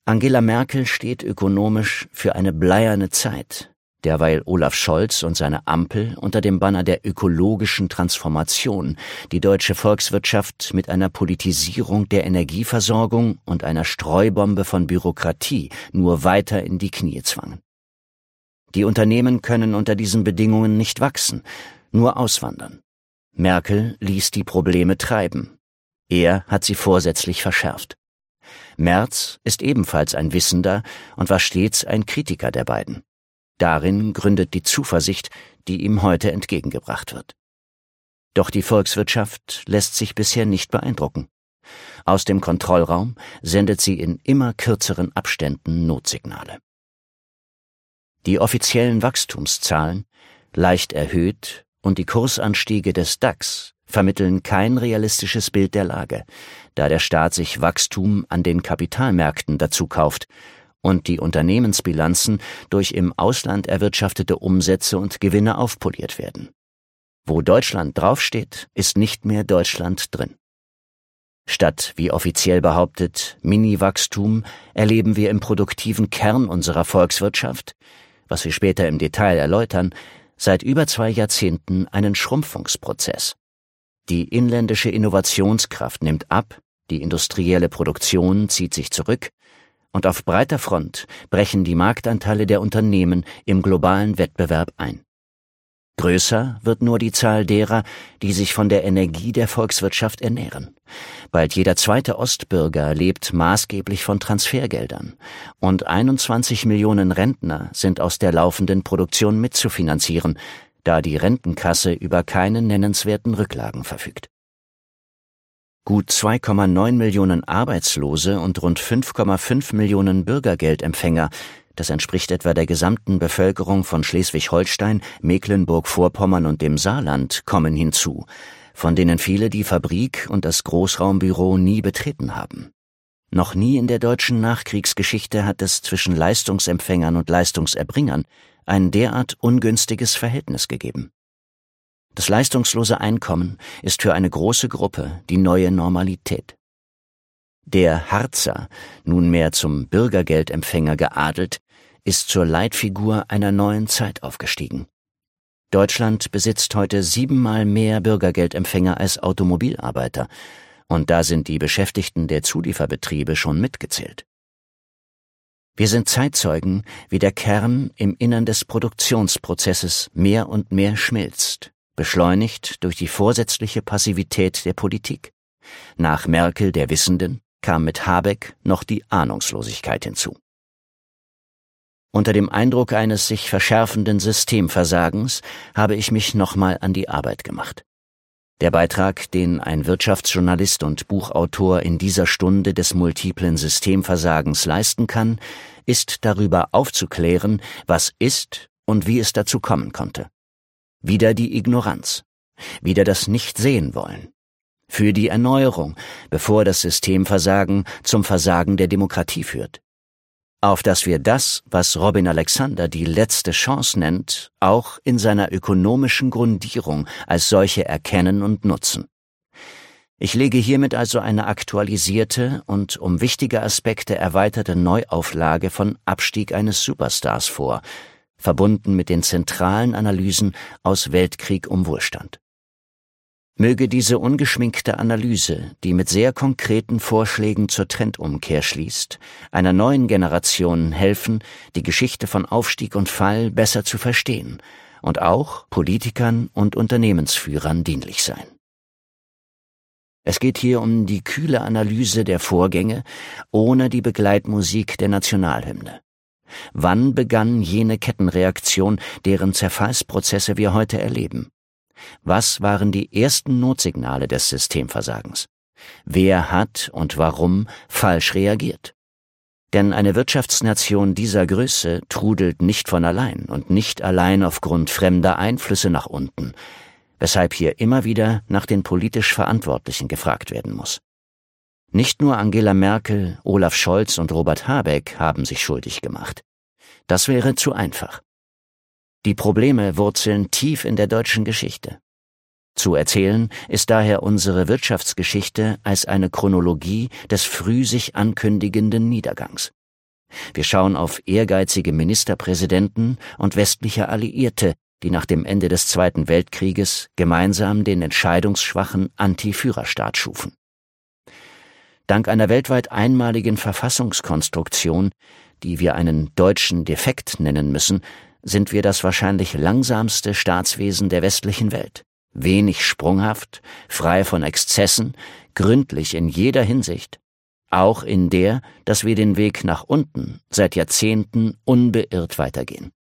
Angela Merkel steht ökonomisch für eine bleierne Zeit, derweil Olaf Scholz und seine Ampel unter dem Banner der ökologischen Transformation die deutsche Volkswirtschaft mit einer Politisierung der Energieversorgung und einer Streubombe von Bürokratie nur weiter in die Knie zwangen. Die Unternehmen können unter diesen Bedingungen nicht wachsen, nur auswandern. Merkel ließ die Probleme treiben. Er hat sie vorsätzlich verschärft. Merz ist ebenfalls ein Wissender und war stets ein Kritiker der beiden. Darin gründet die Zuversicht, die ihm heute entgegengebracht wird. Doch die Volkswirtschaft lässt sich bisher nicht beeindrucken. Aus dem Kontrollraum sendet sie in immer kürzeren Abständen Notsignale. Die offiziellen Wachstumszahlen, leicht erhöht, und die Kursanstiege des DAX vermitteln kein realistisches Bild der Lage, da der Staat sich Wachstum an den Kapitalmärkten dazu kauft und die Unternehmensbilanzen durch im Ausland erwirtschaftete Umsätze und Gewinne aufpoliert werden. Wo Deutschland draufsteht, ist nicht mehr Deutschland drin. Statt, wie offiziell behauptet, Mini-Wachstum erleben wir im produktiven Kern unserer Volkswirtschaft, was wir später im Detail erläutern, seit über 2 Jahrzehnten einen Schrumpfungsprozess. Die inländische Innovationskraft nimmt ab, die industrielle Produktion zieht sich zurück und auf breiter Front brechen die Marktanteile der Unternehmen im globalen Wettbewerb ein. Größer wird nur die Zahl derer, die sich von der Energie der Volkswirtschaft ernähren. Bald jeder zweite Ostbürger lebt maßgeblich von Transfergeldern und 21 Millionen Rentner sind aus der laufenden Produktion mitzufinanzieren, da die Rentenkasse über keine nennenswerten Rücklagen verfügt. Gut 2,9 Millionen Arbeitslose und rund 5,5 Millionen Bürgergeldempfänger, das entspricht etwa der gesamten Bevölkerung von Schleswig-Holstein, Mecklenburg-Vorpommern und dem Saarland, kommen hinzu, von denen viele die Fabrik und das Großraumbüro nie betreten haben. Noch nie in der deutschen Nachkriegsgeschichte hat es zwischen Leistungsempfängern und Leistungserbringern ein derart ungünstiges Verhältnis gegeben. Das leistungslose Einkommen ist für eine große Gruppe die neue Normalität. Der Harzer, nunmehr zum Bürgergeldempfänger geadelt, ist zur Leitfigur einer neuen Zeit aufgestiegen. Deutschland besitzt heute 7-mal mehr Bürgergeldempfänger als Automobilarbeiter, und da sind die Beschäftigten der Zulieferbetriebe schon mitgezählt. Wir sind Zeitzeugen, wie der Kern im Innern des Produktionsprozesses mehr und mehr schmilzt, beschleunigt durch die vorsätzliche Passivität der Politik. Nach Merkel der Wissenden kam mit Habeck noch die Ahnungslosigkeit hinzu. Unter dem Eindruck eines sich verschärfenden Systemversagens habe ich mich nochmal an die Arbeit gemacht. Der Beitrag, den ein Wirtschaftsjournalist und Buchautor in dieser Stunde des multiplen Systemversagens leisten kann, ist darüber aufzuklären, was ist und wie es dazu kommen konnte. Wieder die Ignoranz, wieder das Nicht-Sehen-Wollen. Für die Erneuerung, bevor das Systemversagen zum Versagen der Demokratie führt. Auf dass wir das, was Robin Alexander die letzte Chance nennt, auch in seiner ökonomischen Grundierung als solche erkennen und nutzen. Ich lege hiermit also eine aktualisierte und um wichtige Aspekte erweiterte Neuauflage von Abstieg eines Superstars vor, verbunden mit den zentralen Analysen aus Weltkrieg um Wohlstand. Möge diese ungeschminkte Analyse, die mit sehr konkreten Vorschlägen zur Trendumkehr schließt, einer neuen Generation helfen, die Geschichte von Aufstieg und Fall besser zu verstehen und auch Politikern und Unternehmensführern dienlich sein. Es geht hier um die kühle Analyse der Vorgänge ohne die Begleitmusik der Nationalhymne. Wann begann jene Kettenreaktion, deren Zerfallsprozesse wir heute erleben? Was waren die ersten Notsignale des Systemversagens? Wer hat und warum falsch reagiert? Denn eine Wirtschaftsnation dieser Größe trudelt nicht von allein und nicht allein aufgrund fremder Einflüsse nach unten, weshalb hier immer wieder nach den politisch Verantwortlichen gefragt werden muss. Nicht nur Angela Merkel, Olaf Scholz und Robert Habeck haben sich schuldig gemacht. Das wäre zu einfach. Die Probleme wurzeln tief in der deutschen Geschichte. Zu erzählen ist daher unsere Wirtschaftsgeschichte als eine Chronologie des früh sich ankündigenden Niedergangs. Wir schauen auf ehrgeizige Ministerpräsidenten und westliche Alliierte, die nach dem Ende des Zweiten Weltkrieges gemeinsam den entscheidungsschwachen Anti-Führerstaat schufen. Dank einer weltweit einmaligen Verfassungskonstruktion, die wir einen deutschen Defekt nennen müssen, sind wir das wahrscheinlich langsamste Staatswesen der westlichen Welt. Wenig sprunghaft, frei von Exzessen, gründlich in jeder Hinsicht, auch in der, dass wir den Weg nach unten seit Jahrzehnten unbeirrt weitergehen.